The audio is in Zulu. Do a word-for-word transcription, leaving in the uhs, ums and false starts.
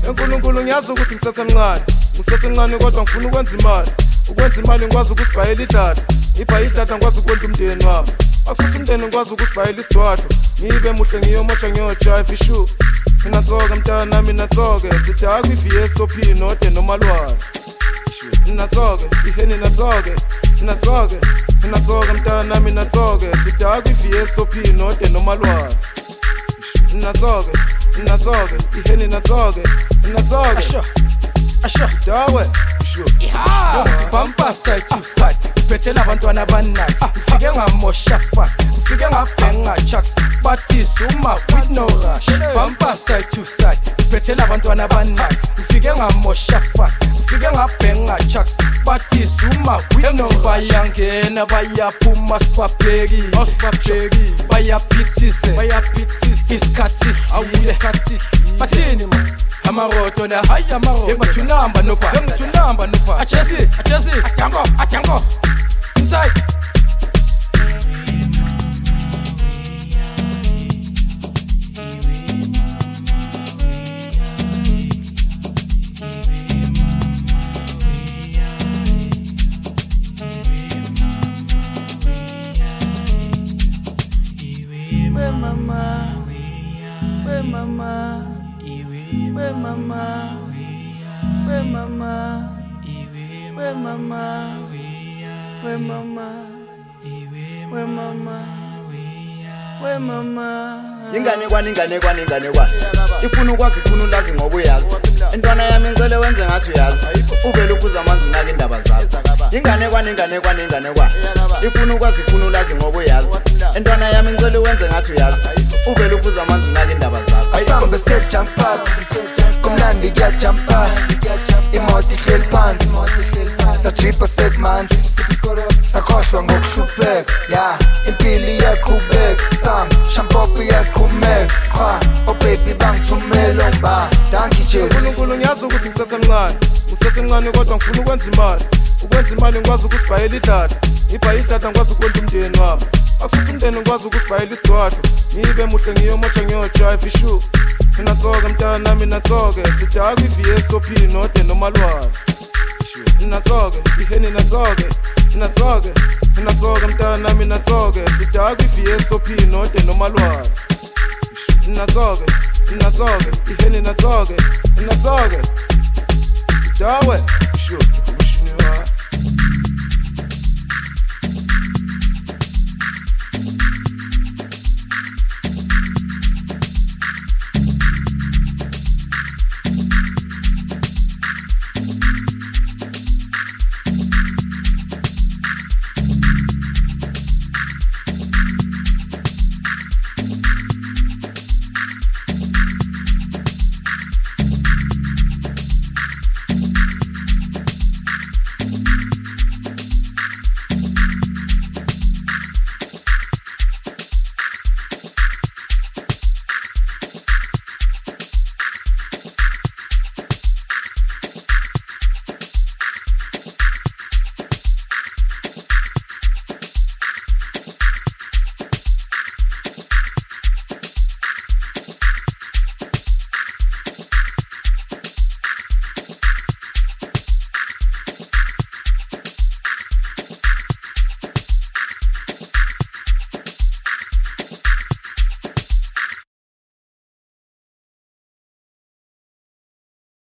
enkulunkulu ngiyazi ukuthi ngisasemncane ngisasemncane kodwa ngifuna ukwenza imali ukwenza imali ngikwazi ukusibhayela idlada ngibhaye idlada ngikwazi ukwenza umndeni wami akusuthi umndeni ngikwazi ukusibhayela isidwadlo ngibe muhle ngiyomotsha ngiyojive ishu mina tsoke mntana nami natsoke sithi akwi-V S O P node noma lwala natsoke iheni natsoke natsoke natsoke mntana nami natsoke sithi akwi-V S O P node noma lwala natsoke natsoke iheni natsoke natsoke Asho Asho dawe Iha Bumper side to side Phethela abantwana abanasi Ufike ngamosha fuck Ufike ngabhenga chuck Bathi suma with no rush Bumper side to side Phethela abantwana abanasi Ufike ngamosha fuck Ufike ngabhenga chuck Bathi suma with no rush Bayangena bayaphuma sibabheki Osibabheki bayaphithise bayaphithise Isikhathi awuye isikhathi Bathini man Amaroto na haya amaroto Yengathunamba nopa Yengathunamba nopa Achesi Achesi Ajango Ajango Inside Where mama Where mama Where mama, where mama, where mama, where mama, where mama, where mama. Ingane kwani ingane kwani ingane kwani ifuna ukwazi ifuna ulazi ngoba uyazi intwana yami ngicela wenze ngathi uyazi uvela ukuza amanzi nake indaba zakho ingane kwani ingane kwani ingane kwani ifuna ukwazi ifuna ulazi ngoba uyazi intwana yami ngicela wenze ngathi uyazi uvela ukuza amanzi nake indaba zakho asambe sejumpa kumnandi kuyajumpa imoto ihleli phansi satripa segmanzi sakhohlwa ngokuhlupheka ya impilo iyaqhubeka sam shampopi iyaqhumeka qha oh baby bangithumela ngba danki cheers uNkulunkulu ngiyazi ukuthi ngisasemncane ngisasemncane kodwa ngifuna ukwenza imali ukwenza imali ngikwazi ukusibhayela idlada ngibhaye idlada ngikwazi ukwenza umndeni wami akusuthi umndeni ngikwazi ukusibhayela isidwadlo ngibe muhle ngiyomotsha ngiyojive ishu mina tsoke mntana nami natsoke sithi akwi-V S O P node noma lwala natsoke iheni natsoke natsoke natsoke mntana nami natsoke sithi akwi-V S O P node noma lwala natsoke natsoke iheni natsoke natsoke sidawe sure